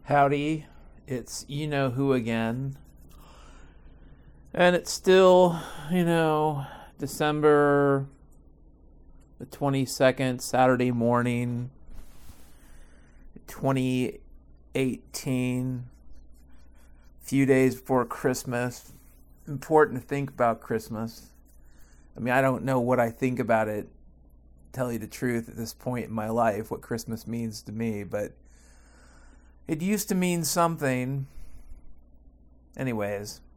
Howdy, it's you know who again. And it's still, December the 22nd, Saturday morning, 2018, few days before Christmas. Important to think about Christmas. I mean, I don't know what I think about it, tell you the truth, at this point in my life, what Christmas means to me, but it used to mean something. Anyways,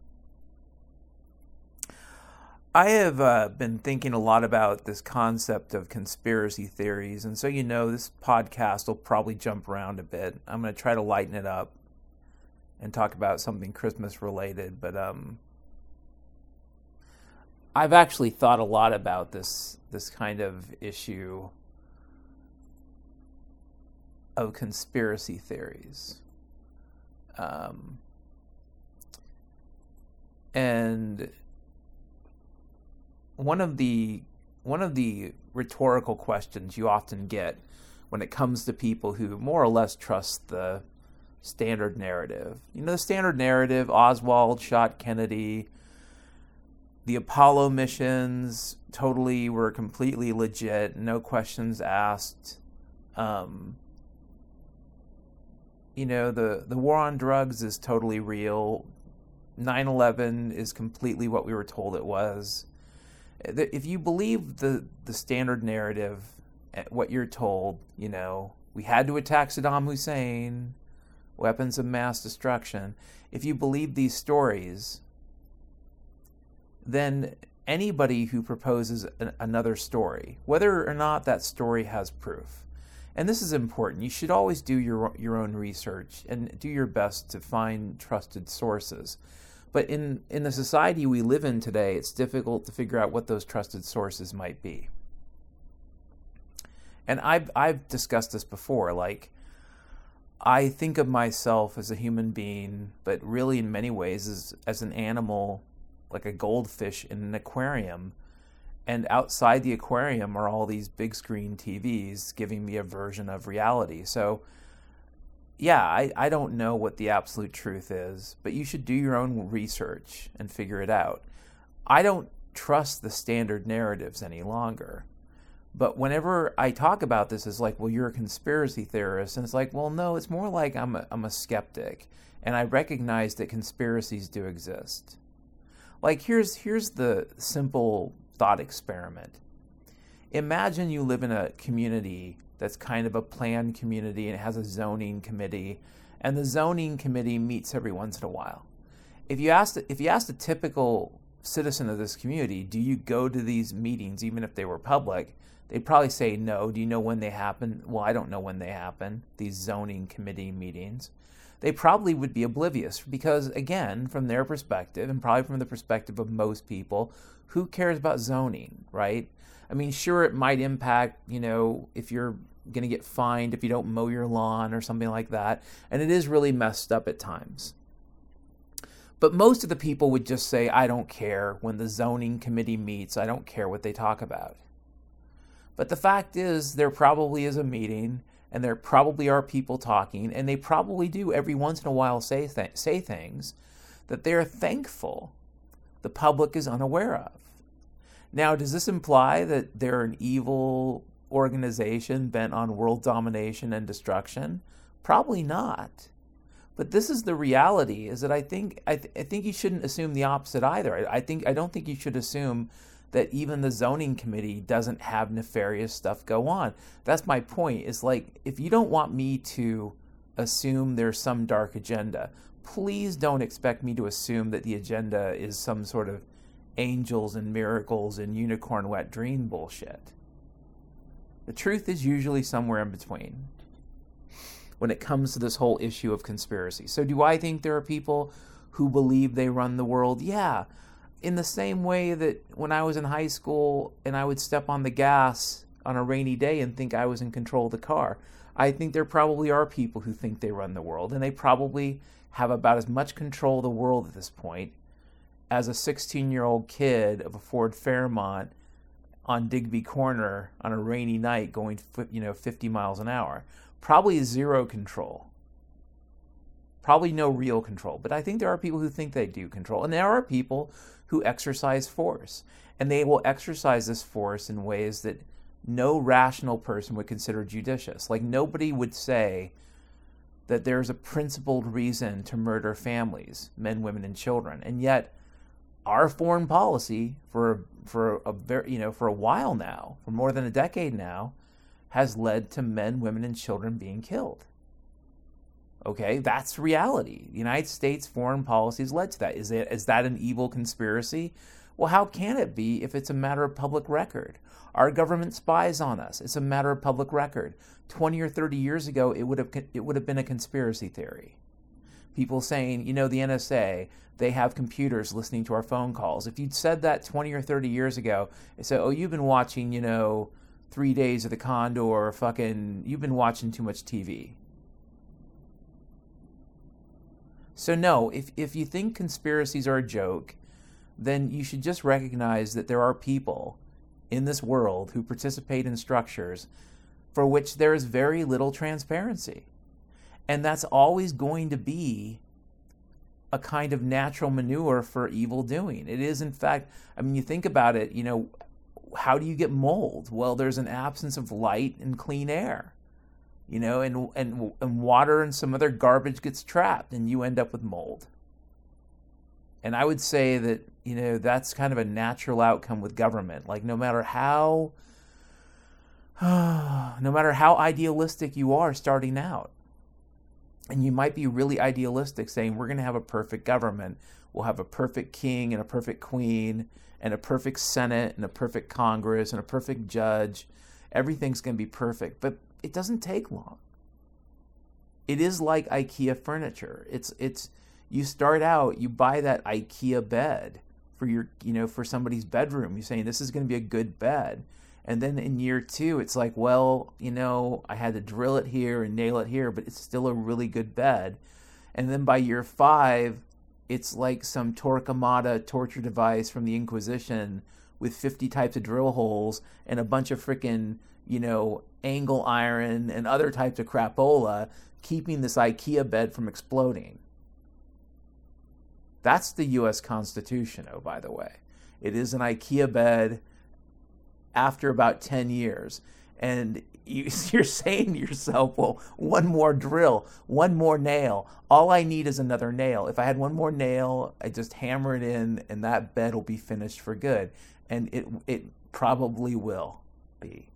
I have been thinking a lot about this concept of conspiracy theories, and so this podcast will probably jump around a bit. I'm going to try to lighten it up and talk about something Christmas related, but I've actually thought a lot about this kind of issue of conspiracy theories. And one of the rhetorical questions you often get when it comes to people who more or less trust the standard narrative. The standard narrative: Oswald shot Kennedy, the Apollo missions totally were completely legit, no questions asked. The war on drugs is totally real. 9/11 is completely what we were told it was. If you believe the standard narrative, what you're told, we had to attack Saddam Hussein, weapons of mass destruction. If you believe these stories, then anybody who proposes another story, whether or not that story has proof, and this is important, you should always do your own research and do your best to find trusted sources. But in the society we live in today, it's difficult to figure out what those trusted sources might be. And I've discussed this before. Like, I think of myself as a human being, but really in many ways as an animal, like a goldfish in an aquarium. And outside the aquarium are all these big screen TVs giving me a version of reality. So yeah, I don't know what the absolute truth is, but you should do your own research and figure it out. I don't trust the standard narratives any longer. But whenever I talk about this, it's like, well, you're a conspiracy theorist. And it's like, well, no, it's more like I'm a skeptic. And I recognize that conspiracies do exist. Like, here's the simple thought experiment. Imagine you live in a community that's kind of a planned community, and it has a zoning committee, and the zoning committee meets every once in a while. If you asked a typical citizen of this community, do you go to these meetings even if they were public, they'd probably say no. Do you know when they happen? Well, I don't know when they happen, these zoning committee meetings. They probably would be oblivious because, again, from their perspective, and probably from the perspective of most people, who cares about zoning, right? I mean, sure, it might impact, if you're going to get fined if you don't mow your lawn or something like that. And it is really messed up at times. But most of the people would just say, I don't care. When the zoning committee meets, I don't care what they talk about. But the fact is, there probably is a meeting, and there probably are people talking, and they probably do every once in a while say things that they're thankful the public is unaware of. Now, does this imply that they're an evil organization bent on world domination and destruction? Probably not. But this is the reality, is that I think you shouldn't assume the opposite either. I don't think you should assume that even the zoning committee doesn't have nefarious stuff go on. That's my point. It's like, if you don't want me to assume there's some dark agenda, please don't expect me to assume that the agenda is some sort of angels and miracles and unicorn wet dream bullshit. The truth is usually somewhere in between when it comes to this whole issue of conspiracy. So do I think there are people who believe they run the world? Yeah. In the same way that when I was in high school and I would step on the gas on a rainy day and think I was in control of the car, I think there probably are people who think they run the world, and they probably have about as much control of the world at this point as a 16-year-old kid of a Ford Fairmont on Digby Corner on a rainy night going 50 miles an hour. Probably zero control. Probably no real control, but I think there are people who think they do control. And there are people who exercise force. And they will exercise this force in ways that no rational person would consider judicious. Like, nobody would say that there's a principled reason to murder families, men, women, and children. And yet, our foreign policy for a while now, for more than a decade now, has led to men, women, and children being killed. Okay, that's reality. The United States foreign policy has led to that. Is that an evil conspiracy? Well, how can it be if it's a matter of public record? Our government spies on us. It's a matter of public record. 20 or 30 years ago, it would have been a conspiracy theory. People saying, the NSA, they have computers listening to our phone calls. If you'd said that 20 or 30 years ago, they said, oh, you've been watching, 3 Days of the Condor, you've been watching too much TV. So no, if you think conspiracies are a joke, then you should just recognize that there are people in this world who participate in structures for which there is very little transparency. And that's always going to be a kind of natural manure for evil doing. It is, in fact, you think about it, how do you get mold? Well, there's an absence of light and clean air, and water and some other garbage gets trapped and you end up with mold. And I would say that, that's kind of a natural outcome with government. Like, no matter how idealistic you are starting out, and you might be really idealistic saying, we're going to have a perfect government. We'll have a perfect king and a perfect queen and a perfect Senate and a perfect Congress and a perfect judge. Everything's going to be perfect. But it doesn't take long. It is like IKEA furniture. It's you start out, you buy that IKEA bed for your, for somebody's bedroom. You're saying this is going to be a good bed. And then in year 2, it's like, well, I had to drill it here and nail it here, but it's still a really good bed. And then by year 5, it's like some Torquemada torture device from the Inquisition with 50 types of drill holes and a bunch of frickin', angle iron and other types of crapola keeping this IKEA bed from exploding. That's the U.S. Constitution, oh, by the way. It is an IKEA bed after about 10 years. And you're saying to yourself, well, one more drill, one more nail. All I need is another nail. If I had one more nail, I just hammer it in and that bed will be finished for good. And it probably will be.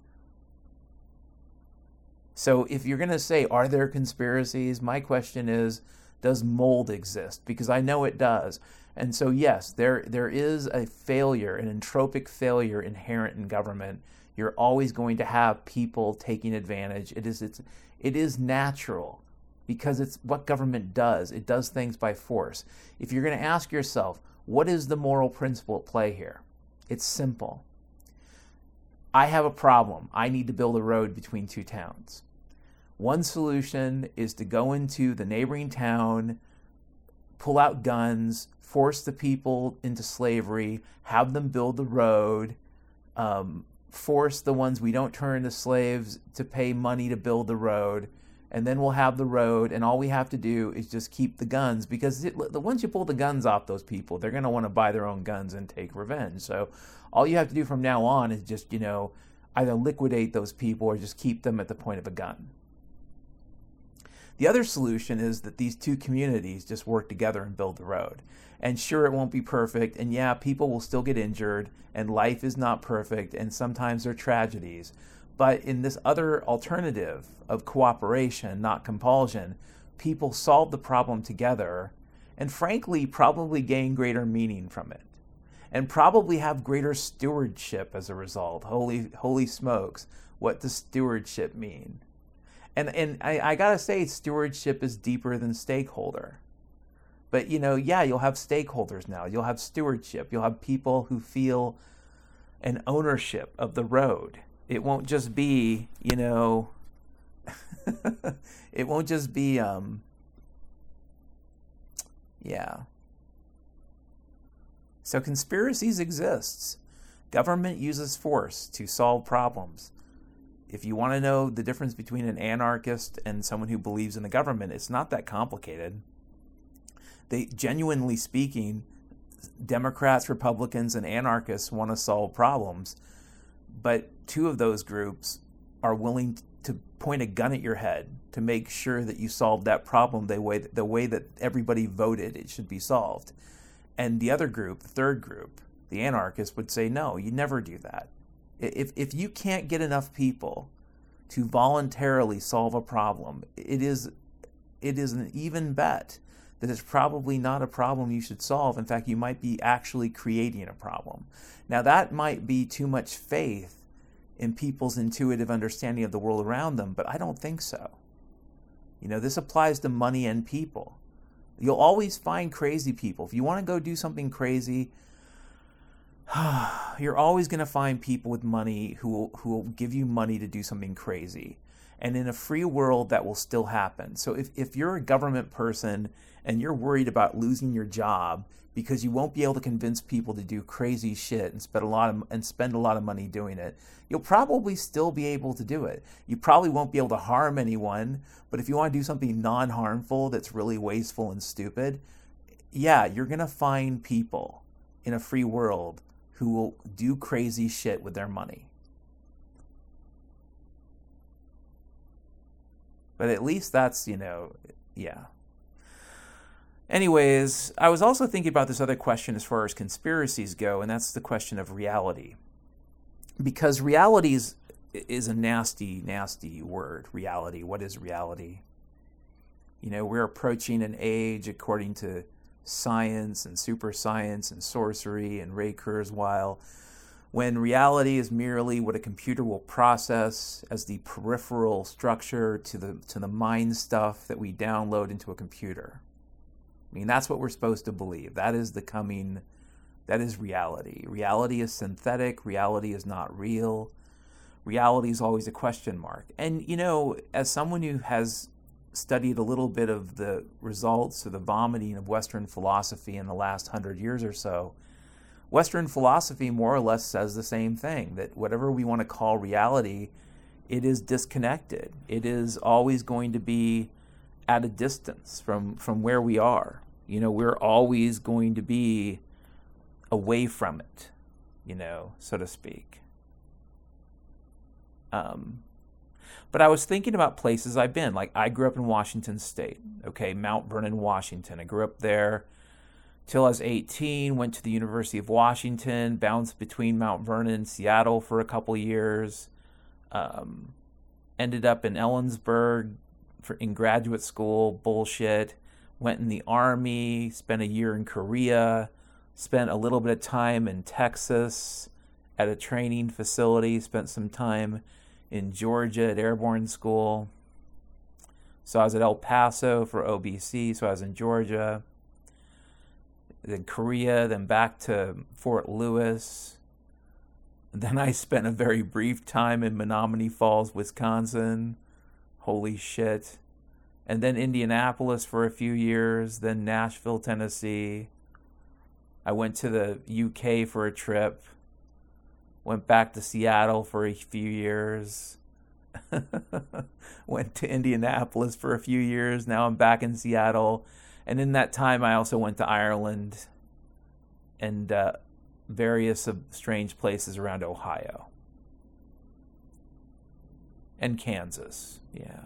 So if you're going to say, are there conspiracies? My question is, does mold exist? Because I know it does. And so, yes, there is a failure, an entropic failure inherent in government. You're always going to have people taking advantage. It is natural because it's what government does. It does things by force. If you're going to ask yourself, what is the moral principle at play here? It's simple. I have a problem. I need to build a road between 2 towns. One solution is to go into the neighboring town, pull out guns, force the people into slavery, have them build the road, force the ones we don't turn into slaves to pay money to build the road, and then we'll have the road, and all we have to do is just keep the guns, because once you pull the guns off those people, they're going to want to buy their own guns and take revenge. So all you have to do from now on is just, either liquidate those people or just keep them at the point of a gun. The other solution is that these 2 communities just work together and build the road. And sure, it won't be perfect, and yeah, people will still get injured, and life is not perfect, and sometimes there are tragedies. But in this other alternative of cooperation, not compulsion, people solve the problem together, and frankly, probably gain greater meaning from it, and probably have greater stewardship as a result. Holy smokes, what does stewardship mean? And I gotta say, stewardship is deeper than stakeholder. But, you'll have stakeholders now. You'll have stewardship. You'll have people who feel an ownership of the road. It won't just be, it won't just be, So conspiracies exist. Government uses force to solve problems. If you want to know the difference between an anarchist and someone who believes in the government, it's not that complicated. they, genuinely speaking, Democrats, Republicans, and anarchists want to solve problems, but two of those groups are willing to point a gun at your head to make sure that you solve that problem the way that everybody voted it should be solved. And the other group, the third group, the anarchists, would say, no, you never do that. If you can't get enough people to voluntarily solve a problem, it is an even bet that it's probably not a problem you should solve. In fact, you might be actually creating a problem. Now, that might be too much faith in people's intuitive understanding of the world around them, but I don't think so. This applies to money and people. You'll always find crazy people. If you want to go do something crazy, you're always going to find people with money who will give you money to do something crazy. And in a free world, that will still happen. So if you're a government person and you're worried about losing your job because you won't be able to convince people to do crazy shit and spend a lot of money doing it, you'll probably still be able to do it. You probably won't be able to harm anyone, but if you want to do something non-harmful that's really wasteful and stupid, yeah, you're going to find people in a free world who will do crazy shit with their money. But at least that's, yeah. Anyways, I was also thinking about this other question as far as conspiracies go, and that's the question of reality. Because reality is a nasty, nasty word. Reality. What is reality? We're approaching an age, according to science and super science and sorcery and Ray Kurzweil, when reality is merely what a computer will process as the peripheral structure to the mind stuff that we download into a computer. That's what we're supposed to believe. That is reality. Reality is synthetic. Reality is not real. Reality is always a question mark. And, as someone who has studied a little bit of the results of the vomiting of Western philosophy in the last 100 years or so, Western philosophy more or less says the same thing, that whatever we want to call reality, it is disconnected. It is always going to be at a distance from where we are. We're always going to be away from it, so to speak. But I was thinking about places I've been. Like, I grew up in Washington State, okay, Mount Vernon, Washington. I grew up there till I was 18, went to the University of Washington, bounced between Mount Vernon and Seattle for a couple years, ended up in Ellensburg in graduate school, bullshit, went in the Army, spent a year in Korea, spent a little bit of time in Texas at a training facility, spent some time in Georgia at airborne school. So I was at El Paso for OBC, so I was in Georgia, then Korea, then back to Fort Lewis. Then I spent a very brief time in Menominee Falls, Wisconsin. Holy shit. And then Indianapolis for a few years, then Nashville, Tennessee. I went to the UK for a trip. Went back to Seattle for a few years. Went to Indianapolis for a few years. Now I'm back in Seattle. And in that time, I also went to Ireland and various strange places around Ohio. And Kansas, yeah.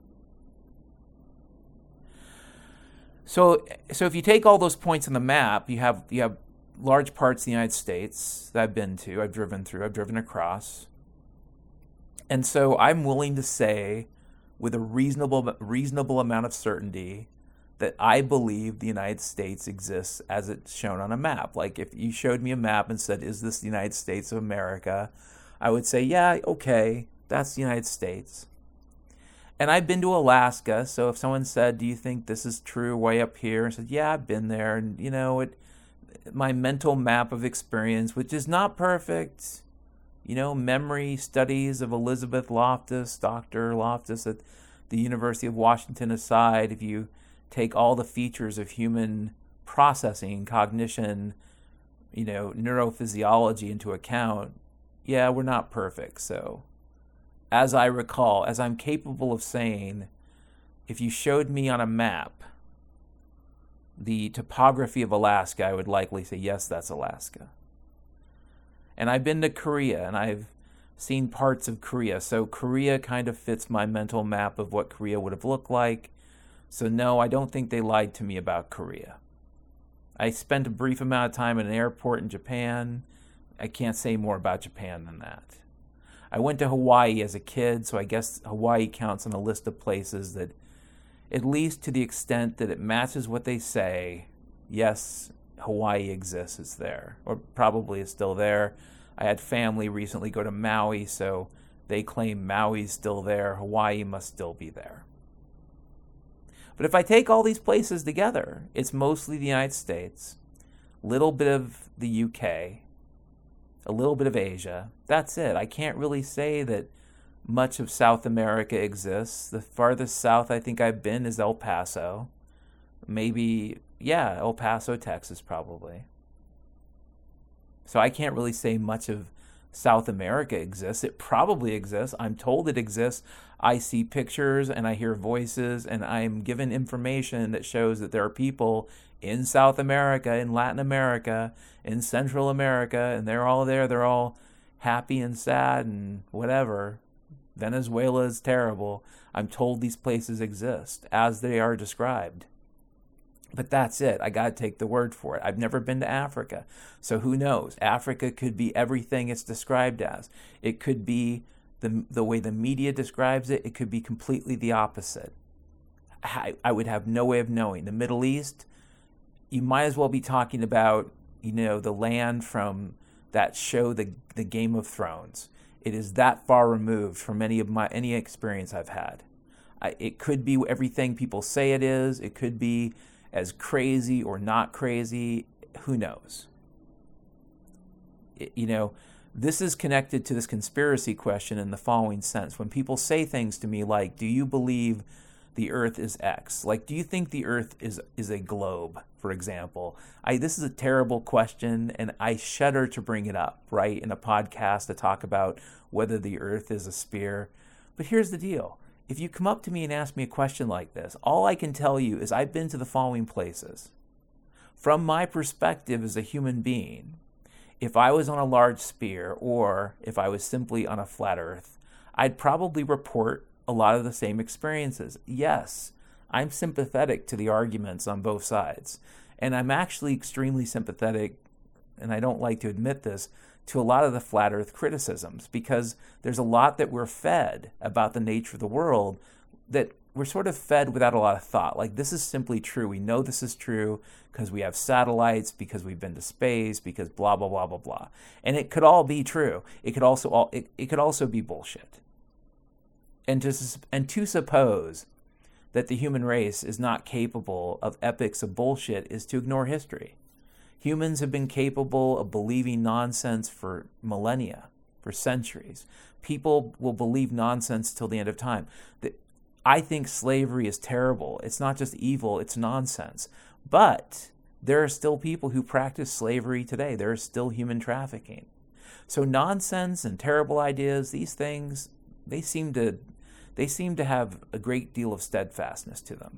So if you take all those points on the map, you have large parts of the United States that I've been to, I've driven through, I've driven across. And so I'm willing to say with a reasonable amount of certainty that I believe the United States exists as it's shown on a map. Like, if you showed me a map and said, is this the United States of America? I would say, yeah, okay, that's the United States. And I've been to Alaska, so if someone said, do you think this is true way up here? And I said, yeah, I've been there. And, my mental map of experience, which is not perfect, memory studies of Elizabeth Loftus, Dr. Loftus at the University of Washington aside, if you take all the features of human processing, cognition, neurophysiology into account, yeah, we're not perfect. So as I recall, as I'm capable of saying, if you showed me on a map the topography of Alaska, I would likely say, yes, that's Alaska. And I've been to Korea, and I've seen parts of Korea. So Korea kind of fits my mental map of what Korea would have looked like. So no, I don't think they lied to me about Korea. I spent a brief amount of time at an airport in Japan. I can't say more about Japan than that. I went to Hawaii as a kid, so I guess Hawaii counts on a list of places that, at least to the extent that it matches what they say, yes, Hawaii exists, it's there, or probably is still there. I had family recently go to Maui, so they claim Maui's still there. Hawaii must still be there. But if I take all these places together, it's mostly the United States, a little bit of the UK, a little bit of Asia. That's it. I can't really say that much of South America exists. The farthest south I think I've been is El Paso. Maybe, yeah, El Paso, Texas, probably. So I can't really say much of South America exists. It probably exists. I'm told it exists. I see pictures and I hear voices and I'm given information that shows that there are people in South America, in Latin America, in Central America, and they're all there. They're all happy and sad and whatever. Venezuela is terrible. I'm told these places exist as they are described. But that's it. I got to take the word for it. I've never been to Africa. So who knows? Africa could be everything it's described as. It could be the way the media describes it. It could be completely the opposite. I would have no way of knowing. The Middle East, you might as well be talking about, the land from that show, the Game of Thrones. It is that far removed from any experience I've had. It could be everything people say it is. It could be as crazy or not crazy. Who knows? This is connected to this conspiracy question in the following sense. When people say things to me like, do you believe the Earth is X? Like, do you think the Earth is a globe, for example? This is a terrible question, and I shudder to bring it up, right, in a podcast to talk about whether the Earth is a sphere. But here's the deal. If you come up to me and ask me a question like this, all I can tell you is I've been to the following places. From my perspective as a human being, if I was on a large sphere or if I was simply on a flat Earth, I'd probably report a lot of the same experiences. Yes, I'm sympathetic to the arguments on both sides. And I'm actually extremely sympathetic, and I don't like to admit this, to a lot of the flat Earth criticisms, because there's a lot that we're fed about the nature of the world that we're sort of fed without a lot of thought. Like, this is simply true. We know this is true because we have satellites, because we've been to space, because blah, blah, blah, blah, blah. And it could all be true. It could also be bullshit. And to suppose that the human race is not capable of epics of bullshit is to ignore history. Humans have been capable of believing nonsense for millennia, for centuries. People will believe nonsense till the end of time. I think slavery is terrible. It's not just evil, it's nonsense. But there are still people who practice slavery today. There is still human trafficking. So nonsense and terrible ideas, these things, they seem to have a great deal of steadfastness to them.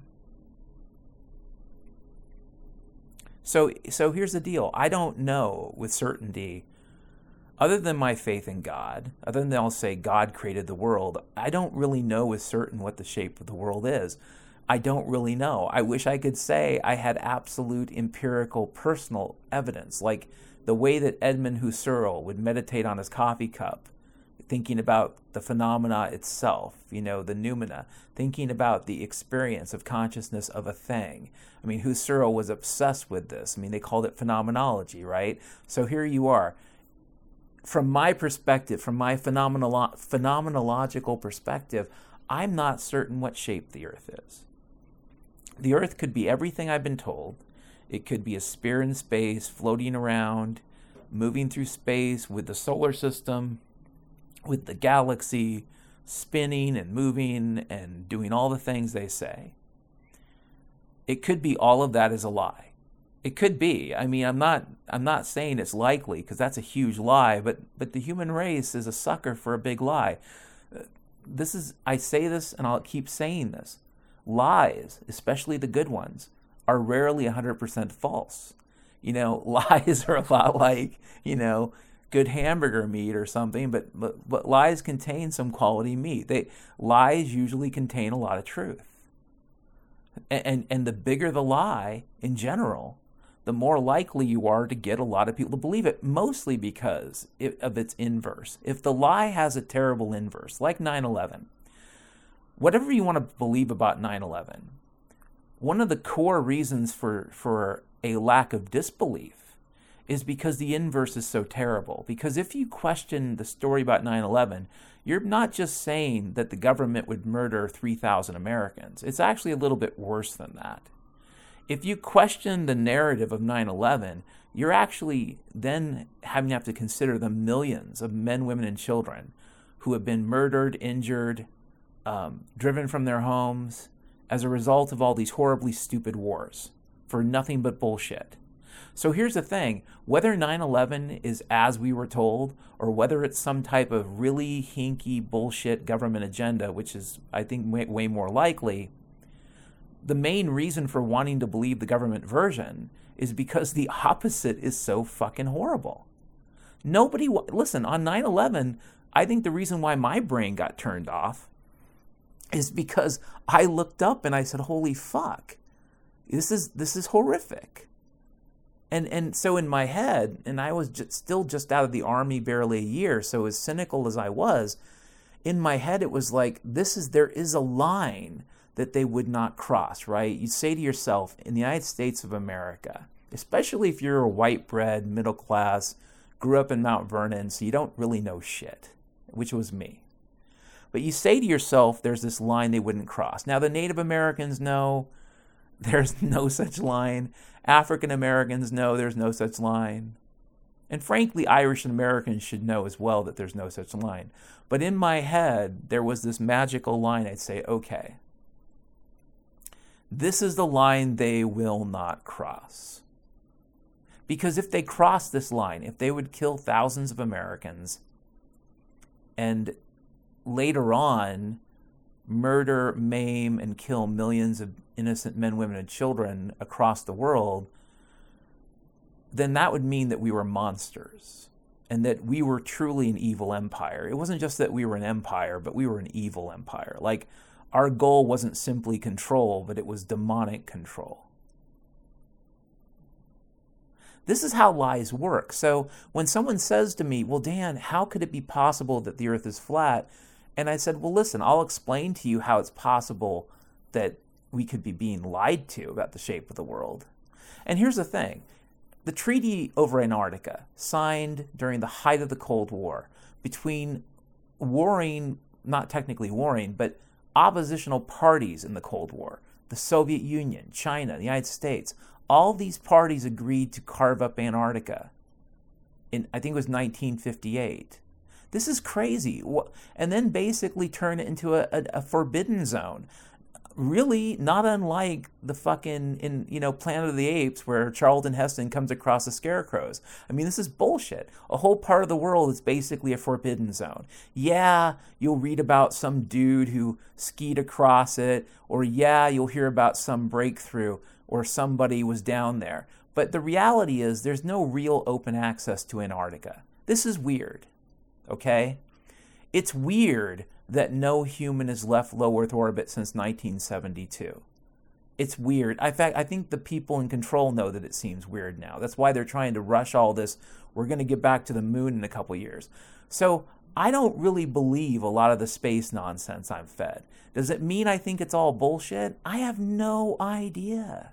So here's the deal. I don't know with certainty, other than my faith in God, other than I'll say God created the world, I don't really know with certain what the shape of the world is. I don't really know. I wish I could say I had absolute empirical personal evidence, like the way that Edmund Husserl would meditate on his coffee cup, thinking about the phenomena itself, the noumena, thinking about the experience of consciousness of a thing. I mean, Husserl was obsessed with this. I mean, they called it phenomenology, right? So here you are. From my perspective, from my phenomenological perspective, I'm not certain what shape the Earth is. The Earth could be everything I've been told. It could be a sphere in space, floating around, moving through space with the solar system, with the galaxy, spinning and moving and doing all the things they say. It could be all of that is a lie. It could be. I mean, I'm not saying it's likely, because that's a huge lie, but the human race is a sucker for a big lie. I say this and I'll keep saying this. Lies, especially the good ones, are rarely 100% false. Lies are a lot like, good hamburger meat or something, but lies contain some quality meat. Lies usually contain a lot of truth. And the bigger the lie in general, the more likely you are to get a lot of people to believe it, mostly because of its inverse. If the lie has a terrible inverse, like 9/11, whatever you want to believe about 9/11, one of the core reasons for a lack of disbelief is because the inverse is so terrible. Because if you question the story about 9/11, you're not just saying that the government would murder 3,000 Americans. It's actually a little bit worse than that. If you question the narrative of 9/11, you're actually then having to consider the millions of men, women, and children who have been murdered, injured, driven from their homes as a result of all these horribly stupid wars for nothing but bullshit. So here's the thing, whether 9/11 is as we were told, or whether it's some type of really hinky bullshit government agenda, which is, I think, way more likely, the main reason for wanting to believe the government version is because the opposite is so fucking horrible. Listen, on 9/11, I think the reason why my brain got turned off is because I looked up and I said, holy fuck, this is horrific. And so in my head, and I was still just out of the army barely a year, so as cynical as I was, in my head it was like, there is a line that they would not cross, right? You say to yourself, in the United States of America, especially if you're a white bread, middle class, grew up in Mount Vernon, so you don't really know shit, which was me. But you say to yourself, there's this line they wouldn't cross. Now the Native Americans know there's no such line. African Americans know there's no such line. And frankly, Irish Americans should know as well that there's no such line. But in my head, there was this magical line. I'd say, okay, this is the line they will not cross. Because if they cross this line, if they would kill thousands of Americans and later on murder, maim, and kill millions of innocent men, women, and children across the world, then that would mean that we were monsters and that we were truly an evil empire. It wasn't just that we were an empire, but we were an evil empire. Like, our goal wasn't simply control, but it was demonic control. This is how lies work. So when someone says to me, well, Dan, how could it be possible that the earth is flat? And I said, well, listen, I'll explain to you how it's possible that we could be being lied to about the shape of the world. And here's the thing. The treaty over Antarctica, signed during the height of the Cold War, between warring, not technically warring, but oppositional parties in the Cold War, the Soviet Union, China, the United States, all these parties agreed to carve up Antarctica in, I think it was 1958. This is crazy. And then basically turn it into a forbidden zone. Really not unlike the fucking, Planet of the Apes where Charlton Heston comes across the scarecrows. I mean, this is bullshit. A whole part of the world is basically a forbidden zone. Yeah, you'll read about some dude who skied across it, or yeah, you'll hear about some breakthrough or somebody was down there. But the reality is there's no real open access to Antarctica. This is weird. Okay? It's weird that no human has left low Earth orbit since 1972. It's weird. In fact, I think the people in control know that it seems weird now. That's why they're trying to rush all this. We're going to get back to the moon in a couple years. So I don't really believe a lot of the space nonsense I'm fed. Does it mean I think it's all bullshit? I have no idea.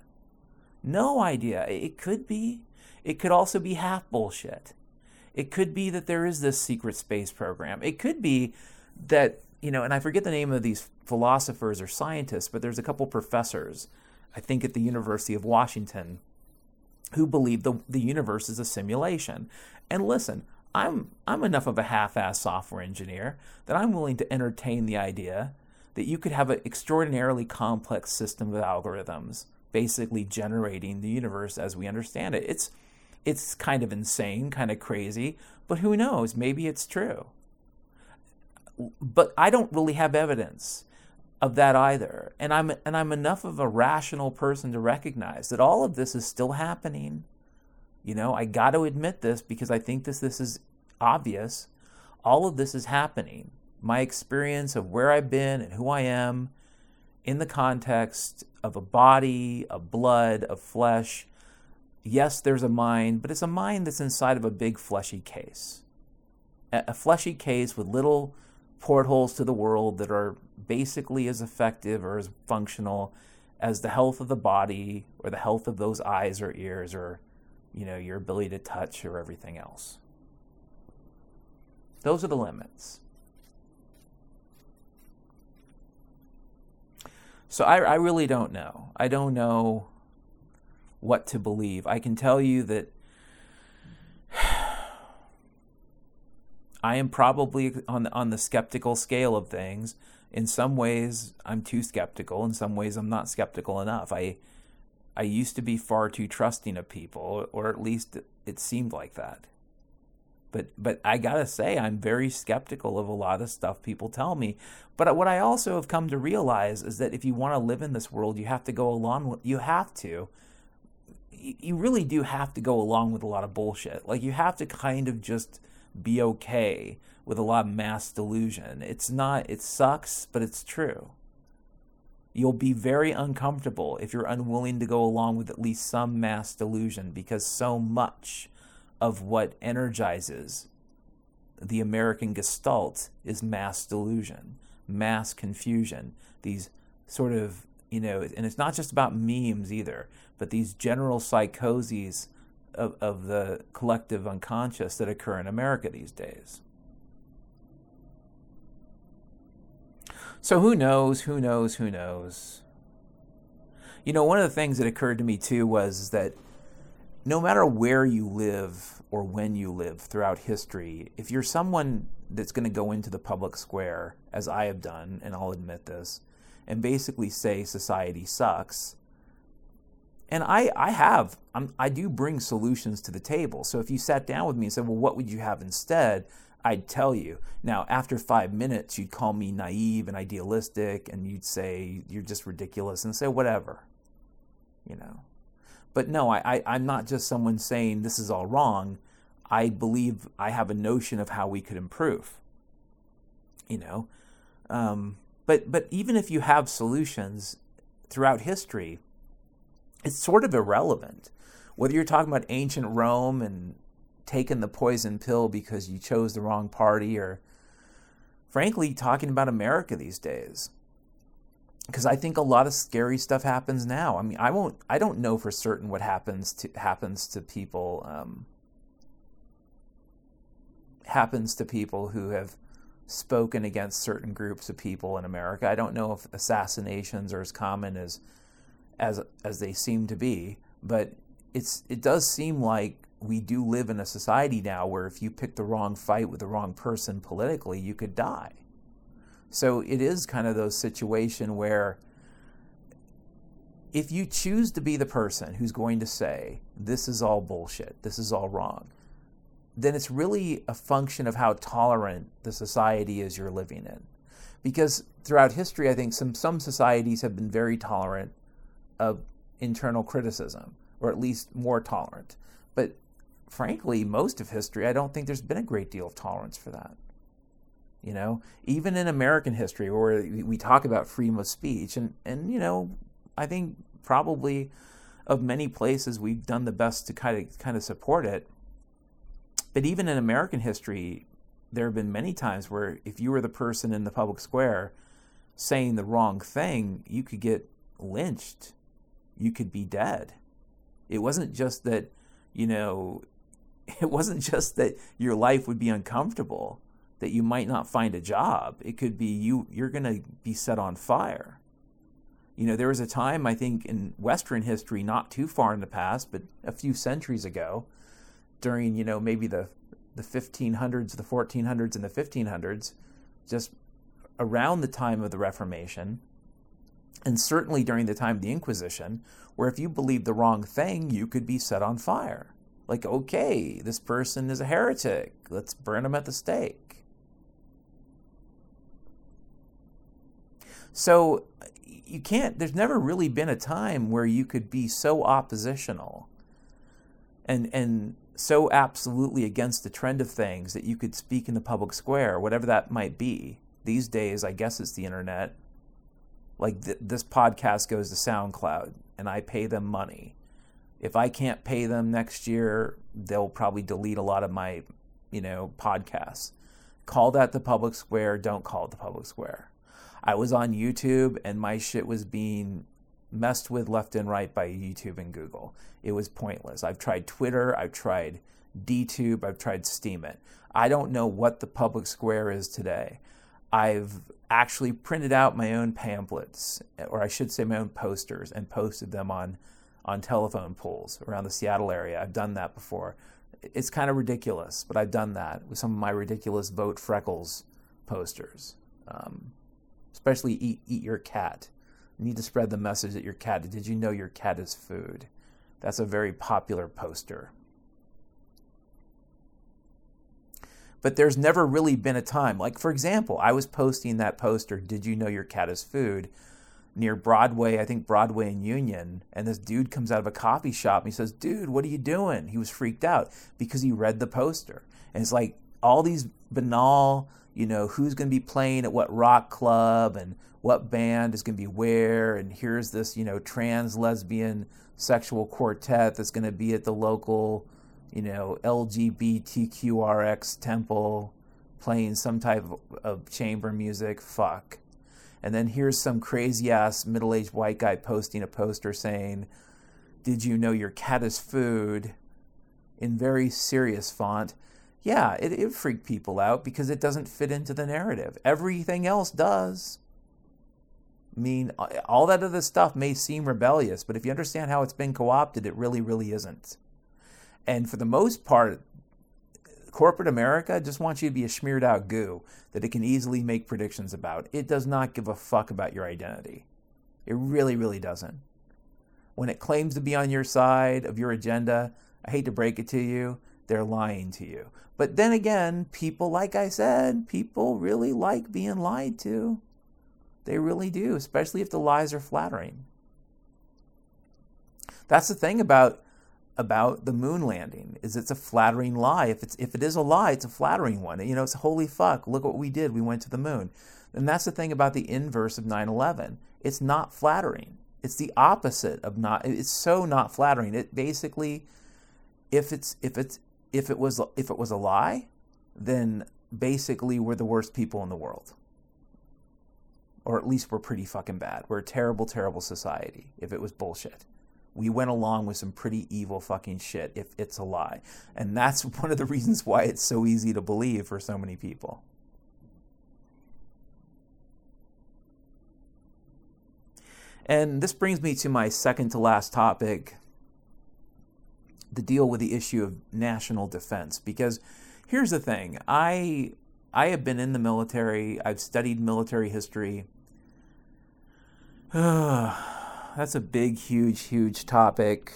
No idea. It could be. It could also be half bullshit. It could be that there is this secret space program. It could be that, and I forget the name of these philosophers or scientists, but there's a couple professors, I think at the University of Washington, who believe the universe is a simulation. And listen, I'm enough of a half-ass software engineer that I'm willing to entertain the idea that you could have an extraordinarily complex system of algorithms basically generating the universe as we understand it. It's kind of insane, kind of crazy, but who knows? Maybe it's true. But I don't really have evidence. of that either. And I'm enough of a rational person to recognize that all of this is still happening. I got to admit this because I think this is obvious. All of this is happening. My experience of where I've been and who I am in the context of a body, of blood, of flesh. Yes, there's a mind, but it's a mind that's inside of a big fleshy case. A fleshy case with little portholes to the world that are basically as effective or as functional as the health of the body or the health of those eyes or ears or, your ability to touch or everything else. Those are the limits. So I really don't know. I don't know what to believe. I can tell you that I am probably on the skeptical scale of things. In some ways, I'm too skeptical. In some ways, I'm not skeptical enough. I used to be far too trusting of people, or at least it seemed like that. But I gotta say, I'm very skeptical of a lot of stuff people tell me. But what I also have come to realize is that if you want to live in this world, you have to go along with. You really do have to go along with a lot of bullshit. Like, you have to kind of just be okay with a lot of mass delusion. It sucks, but it's true. You'll be very uncomfortable if you're unwilling to go along with at least some mass delusion, because so much of what energizes the American gestalt is mass delusion, mass confusion, these sort of, and it's not just about memes either, but these general psychoses of the collective unconscious that occur in America these days. So who knows? One of the things that occurred to me too was that no matter where you live or when you live throughout history, if you're someone that's going to go into the public square, as I have done, and I'll admit this, and basically say society sucks, and I do bring solutions to the table. So if you sat down with me and said, well, what would you have instead? I'd tell you. Now, after 5 minutes, you'd call me naive and idealistic, and you'd say you're just ridiculous, and say whatever, But no, I'm not just someone saying this is all wrong. I believe I have a notion of how we could improve, But even if you have solutions throughout history, it's sort of irrelevant. Whether you're talking about ancient Rome and taking the poison pill because you chose the wrong party, or frankly talking about America these days. Because I think a lot of scary stuff happens now. I mean, I don't know for certain what happens to people who have spoken against certain groups of people in America. I don't know if assassinations are as common as they seem to be, but it does seem like we do live in a society now where if you pick the wrong fight with the wrong person politically, you could die. So it is kind of those situations where if you choose to be the person who's going to say, this is all bullshit, this is all wrong, then it's really a function of how tolerant the society is you're living in. Because throughout history, I think some societies have been very tolerant of internal criticism, or at least more tolerant. But frankly, most of history, I don't think there's been a great deal of tolerance for that. Even in American history, where we talk about freedom of speech, and I think probably of many places we've done the best to kind of support it. But even in American history, there have been many times where if you were the person in the public square saying the wrong thing, you could get lynched. You could be dead. It wasn't just that, your life would be uncomfortable, that you might not find a job. It could be you're going to be set on fire. There was a time, I think, in Western history, not too far in the past, but a few centuries ago, during, maybe the 1500s, the 1400s, and the 1500s, just around the time of the Reformation, and certainly during the time of the Inquisition, where if you believed the wrong thing, you could be set on fire. Like, okay, this person is a heretic. Let's burn him at the stake. So you can't, there's never really been a time where you could be so oppositional and so absolutely against the trend of things that you could speak in the public square, whatever that might be. These days, I guess it's the internet. Like this podcast goes to SoundCloud, and I pay them money. If I can't pay them next year, they'll probably delete a lot of my, podcasts. Call that the public square. Don't call it the public square. I was on YouTube, and my shit was being messed with left and right by YouTube and Google. It was pointless. I've tried Twitter, I've tried DTube, I've tried Steemit. I don't know what the public square is today. I've actually printed out my own pamphlets, or I should say my own posters, and posted them on telephone poles around the Seattle area. I've done that before. It's kind of ridiculous, but I've done that with some of my ridiculous Vote Freckles posters. Especially eat your cat. You need to spread the message that your cat, did you know your cat is food? That's a very popular poster. But there's never really been a time, like for example, I was posting that poster, did you know your cat is food, near Broadway, I think Broadway and Union, and this dude comes out of a coffee shop and he says, dude, what are you doing? He was freaked out because he read the poster. And it's like all these banal, who's going to be playing at what rock club and what band is going to be where, and here's this, trans lesbian sexual quartet that's going to be at the local, LGBTQRX temple playing some type of chamber music. Fuck. And then here's some crazy-ass middle-aged white guy posting a poster saying, did you know your cat is food, in very serious font. Yeah, it freaked people out because it doesn't fit into the narrative. Everything else does. I mean, all that other stuff may seem rebellious, but if you understand how it's been co-opted, it really, really isn't. And for the most part, corporate America just wants you to be a smeared out goo that it can easily make predictions about. It does not give a fuck about your identity. It really, really doesn't. When it claims to be on your side of your agenda, I hate to break it to you, they're lying to you. But then again, people, like I said, people really like being lied to. They really do, especially if the lies are flattering. That's the thing about the moon landing, is it's a flattering lie. If it is a lie, it's a flattering one. It's holy fuck, look what we did, we went to the moon. And that's the thing about the inverse of 9/11. It's not flattering. It's the opposite of not. It's so not flattering. It basically, if it was a lie, then basically we're the worst people in the world. Or at least we're pretty fucking bad. We're a terrible, terrible society if it was bullshit. We went along with some pretty evil fucking shit if it's a lie. And that's one of the reasons why it's so easy to believe for so many people. And this brings me to my second to last topic, the deal with the issue of national defense. Because here's the thing. I have been in the military. I've studied military history. That's a big, huge, huge topic.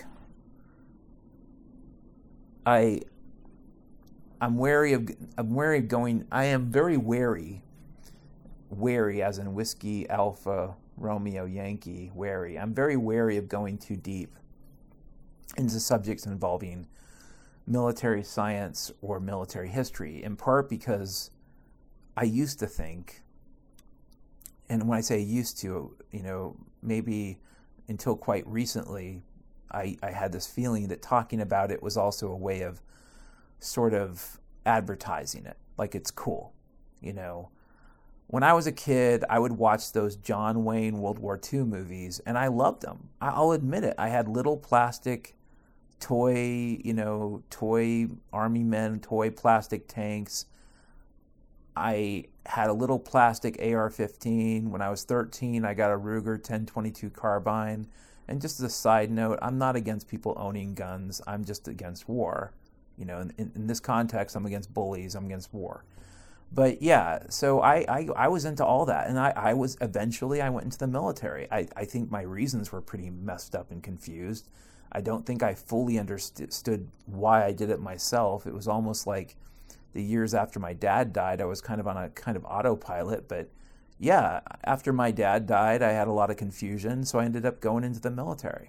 I'm wary of going. I am very wary as in Whiskey Alpha Romeo Yankee wary. I'm very wary of going too deep into subjects involving military science or military history, in part because I used to think, and when I say used to, maybe until quite recently, I had this feeling that talking about it was also a way of sort of advertising it, like it's cool. When I was a kid, I would watch those John Wayne World War II movies, and I loved them. I'll admit it. I had little plastic toy army men, toy plastic tanks. I had a little plastic AR-15. When I was 13, I got a Ruger 10-22 carbine. And just as a side note, I'm not against people owning guns. I'm just against war. In this context, I'm against bullies. I'm against war. But yeah, so I was into all that. And I went into the military. I think my reasons were pretty messed up and confused. I don't think I fully understood why I did it myself. It was almost like the years after my dad died, I was kind of on a kind of autopilot, but yeah, after my dad died, I had a lot of confusion, so I ended up going into the military.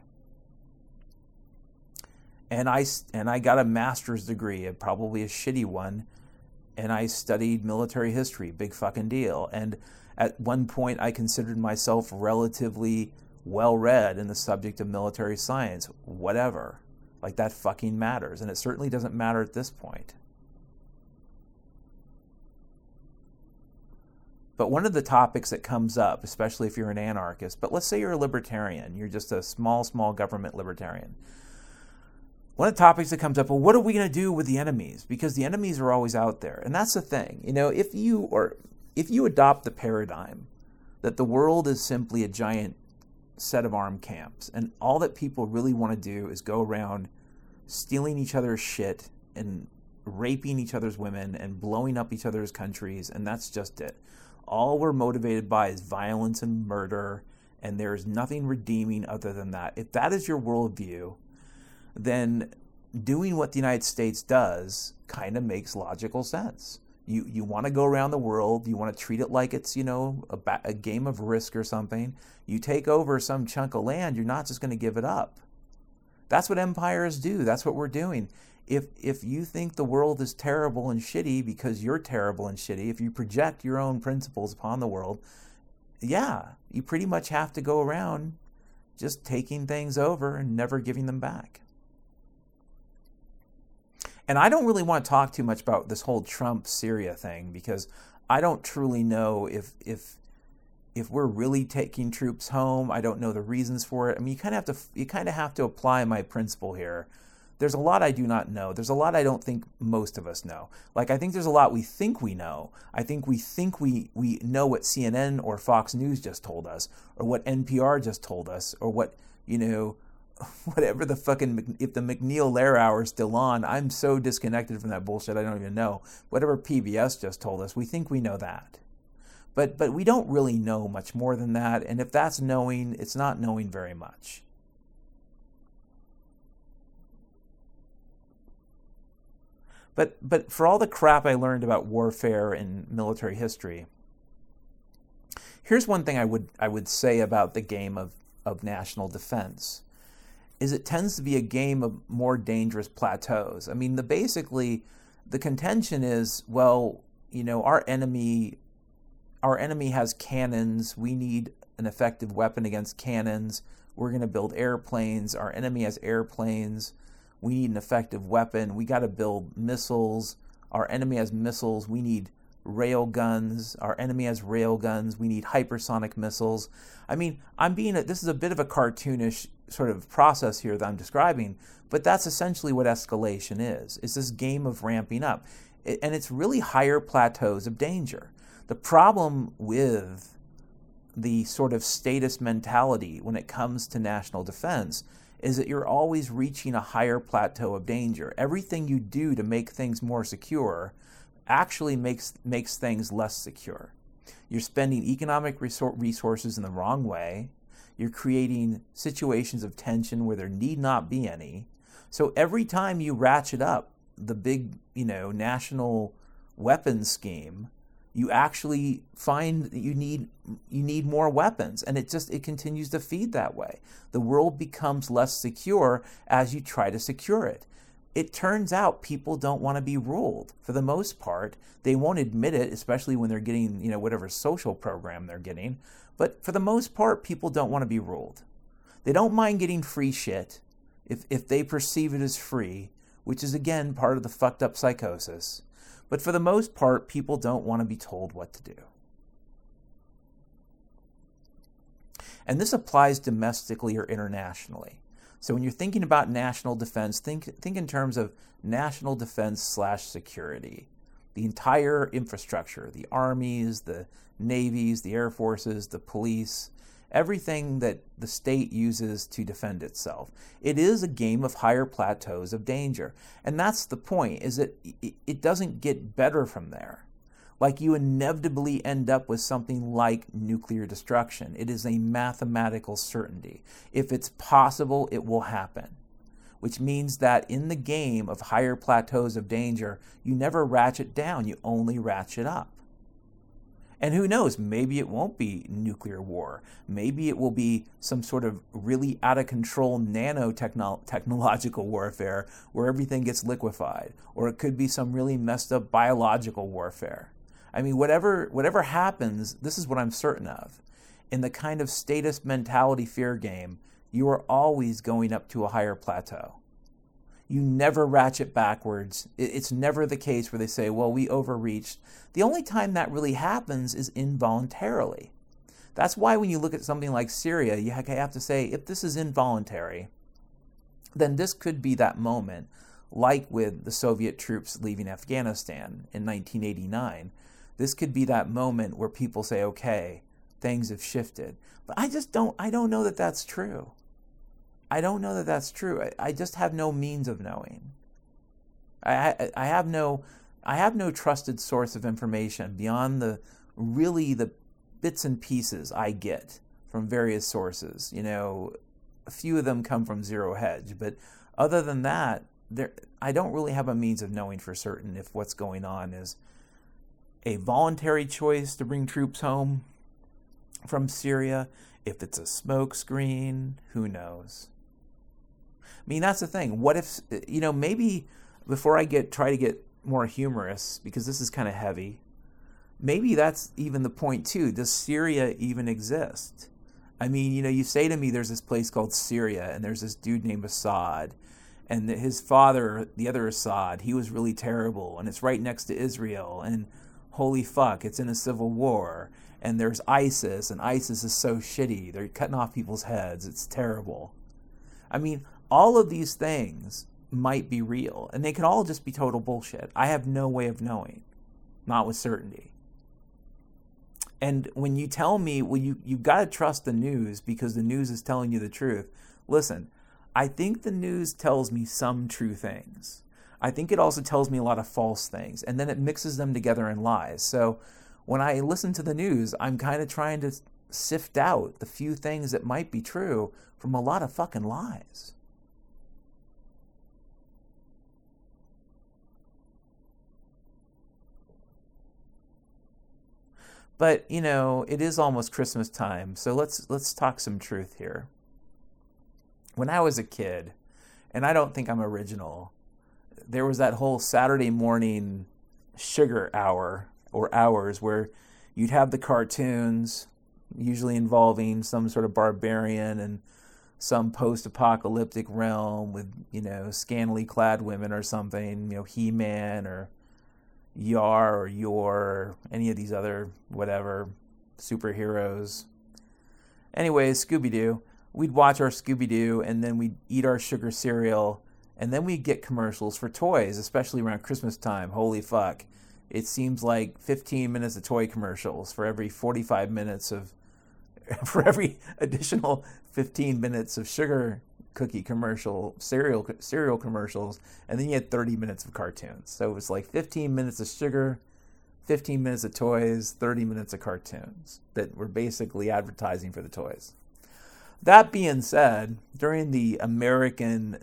And I got a master's degree, probably a shitty one, and I studied military history, big fucking deal. And at one point, I considered myself relatively well-read in the subject of military science. Whatever. Like, that fucking matters. And it certainly doesn't matter at this point. But one of the topics that comes up, especially if you're an anarchist, but let's say you're a libertarian, you're just a small government libertarian. One of the topics that comes up, well, what are we going to do with the enemies? Because the enemies are always out there. And that's the thing. You know, if you adopt the paradigm that the world is simply a giant set of armed camps, and all that people really want to do is go around stealing each other's shit and raping each other's women and blowing up each other's countries, and that's just it. All we're motivated by is violence and murder, and there is nothing redeeming other than that. If that is your worldview, then doing what the United States does kind of makes logical sense. You want to go around the world, you want to treat it like it's, you know, a game of Risk or something. You take over some chunk of land, you're not just going to give it up. That's what empires do. That's what we're doing. If you think the world is terrible and shitty because you're terrible and shitty, if you project your own principles upon the world, yeah, you pretty much have to go around just taking things over and never giving them back. And I don't really want to talk too much about this whole Trump-Syria thing, because I don't truly know if we're really taking troops home. I don't know the reasons for it. I mean, you kind of have to apply my principle here. There's a lot I do not know. There's a lot I don't think most of us know. Like, I think there's a lot we think we know. I think we know what CNN or Fox News just told us, or what NPR just told us, or what, you know, whatever the fucking, if the McNeil-Lehrer hour is still on, I'm so disconnected from that bullshit I don't even know. Whatever PBS just told us, we think we know that. But we don't really know much more than that, and if that's knowing, it's not knowing very much. But for all the crap I learned about warfare and military history, here's one thing I would say about the game of national defense, is it tends to be a game of more dangerous plateaus. I mean, basically, the contention is, well, you know, our enemy has cannons. We need an effective weapon against cannons. We're going to build airplanes. Our enemy has airplanes. We need an effective weapon. We got to build missiles. Our enemy has missiles. We need rail guns. Our enemy has rail guns. We need hypersonic missiles. I mean, this is a bit of a cartoonish sort of process here that I'm describing, but that's essentially what escalation is. It's this game of ramping up. And it's really higher plateaus of danger. The problem with the sort of status mentality when it comes to national defense is that you're always reaching a higher plateau of danger. Everything you do to make things more secure actually makes things less secure. You're spending economic resources in the wrong way. You're creating situations of tension where there need not be any. So every time you ratchet up the big, you know, national weapons scheme, you actually find that you need more weapons, and it continues to feed that way. The world becomes less secure as you try to secure it. It turns out people don't want to be ruled. For the most part, they won't admit it, especially when they're getting, you know, whatever social program they're getting. But for the most part, people don't want to be ruled. They don't mind getting free shit if they perceive it as free, which is, again, part of the fucked up psychosis. But for the most part, people don't want to be told what to do. And this applies domestically or internationally. So when you're thinking about national defense, think in terms of national defense / security. The entire infrastructure, the armies, the navies, the air forces, the police, everything that the state uses to defend itself. It is a game of higher plateaus of danger. And that's the point, is that it doesn't get better from there. Like, you inevitably end up with something like nuclear destruction. It is a mathematical certainty. If it's possible, it will happen. Which means that in the game of higher plateaus of danger, you never ratchet down, you only ratchet up. And who knows, maybe it won't be nuclear war. Maybe it will be some sort of really out of control nanotechnological warfare where everything gets liquefied. Or it could be some really messed up biological warfare. I mean, whatever happens, this is what I'm certain of. In the kind of statist mentality fear game, you are always going up to a higher plateau. You never ratchet backwards. It's never the case where they say, well, we overreached. The only time that really happens is involuntarily. That's why when you look at something like Syria, you have to say, if this is involuntary, then this could be that moment, like with the Soviet troops leaving Afghanistan in 1989. This could be that moment where people say, okay, things have shifted. But I don't know that that's true. I don't know that that's true. I just have no means of knowing. I have no trusted source of information beyond the bits and pieces I get from various sources. You know, a few of them come from Zero Hedge, but other than that, I don't really have a means of knowing for certain if what's going on is a voluntary choice to bring troops home from Syria, if it's a smokescreen, who knows? I mean, that's the thing. What if, maybe before I try to get more humorous, because this is kind of heavy, maybe that's even the point too. Does Syria even exist? I mean, you say to me there's this place called Syria, and there's this dude named Assad, and his father, the other Assad, he was really terrible, and it's right next to Israel, and holy fuck, it's in a civil war, and there's ISIS, and ISIS is so shitty. They're cutting off people's heads. It's terrible. I mean, all of these things might be real, and they could all just be total bullshit. I have no way of knowing, not with certainty. And when you tell me, well, you've got to trust the news because the news is telling you the truth. Listen, I think the news tells me some true things. I think it also tells me a lot of false things, and then it mixes them together in lies. So when I listen to the news, I'm kind of trying to sift out the few things that might be true from a lot of fucking lies. But, it is almost Christmas time, so let's talk some truth here. When I was a kid, and I don't think I'm original, there was that whole Saturday morning sugar hour or hours where you'd have the cartoons, usually involving some sort of barbarian and some post-apocalyptic realm with, scantily clad women or something, He-Man or Yar or Yor, or any of these other whatever superheroes. Anyways, Scooby-Doo. We'd watch our Scooby-Doo, and then we'd eat our sugar cereal, and then we'd get commercials for toys, especially around Christmas time. Holy fuck. It seems like 15 minutes of toy commercials for every 45 minutes for every additional 15 minutes of sugar cookie cereal commercials, and then you had 30 minutes of cartoons. So it was like 15 minutes of sugar, 15 minutes of toys, 30 minutes of cartoons that were basically advertising for the toys. That being said, during the American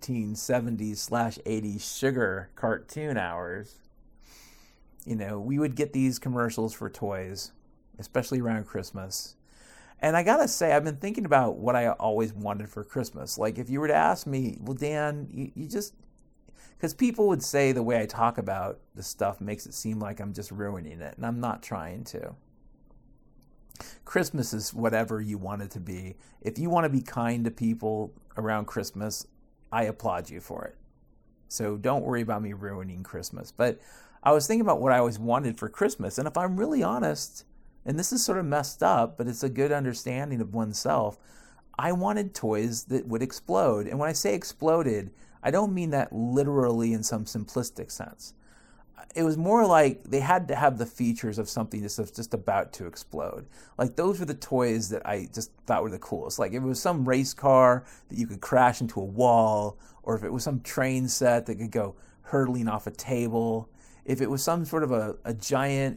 1970s/80s sugar cartoon hours, we would get these commercials for toys, especially around Christmas. And I gotta say, I've been thinking about what I always wanted for Christmas. Like, if you were to ask me, well, Dan, you just... Because people would say the way I talk about the stuff makes it seem like I'm just ruining it, and I'm not trying to. Christmas is whatever you want it to be. If you want to be kind to people around Christmas, I applaud you for it. So don't worry about me ruining Christmas. But I was thinking about what I always wanted for Christmas, and if I'm really honest... And this is sort of messed up, but it's a good understanding of oneself. I wanted toys that would explode. And when I say exploded, I don't mean that literally in some simplistic sense. It was more like they had to have the features of something that's just about to explode. Like, those were the toys that I just thought were the coolest. Like, if it was some race car that you could crash into a wall, or if it was some train set that could go hurtling off a table, if it was some sort of a giant,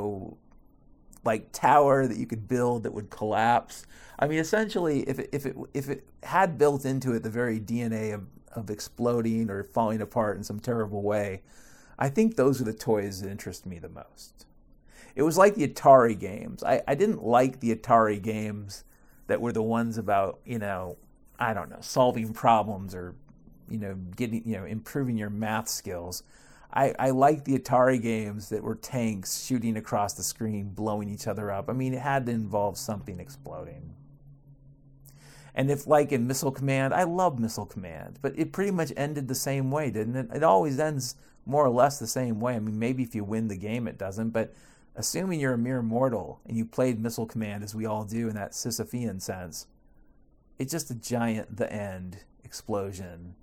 like tower that you could build that would collapse. I mean, essentially, if it had built into it the very DNA of exploding or falling apart in some terrible way, I think those are the toys that interest me the most. It was like the Atari games. I didn't like the Atari games that were the ones about, I don't know, solving problems or, getting, improving your math skills. I liked the Atari games that were tanks shooting across the screen, blowing each other up. I mean, it had to involve something exploding. And if, like in Missile Command, I love Missile Command, but it pretty much ended the same way, didn't it? It always ends more or less the same way. I mean, maybe if you win the game, it doesn't, but assuming you're a mere mortal and you played Missile Command, as we all do in that Sisyphean sense, it's just a giant, the end, explosion.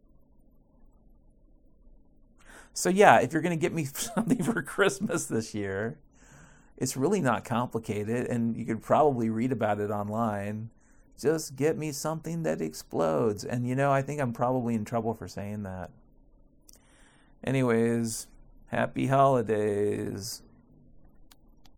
So yeah, if you're going to get me something for Christmas this year, it's really not complicated, and you could probably read about it online. Just get me something that explodes. And I think I'm probably in trouble for saying that. Anyways, happy holidays.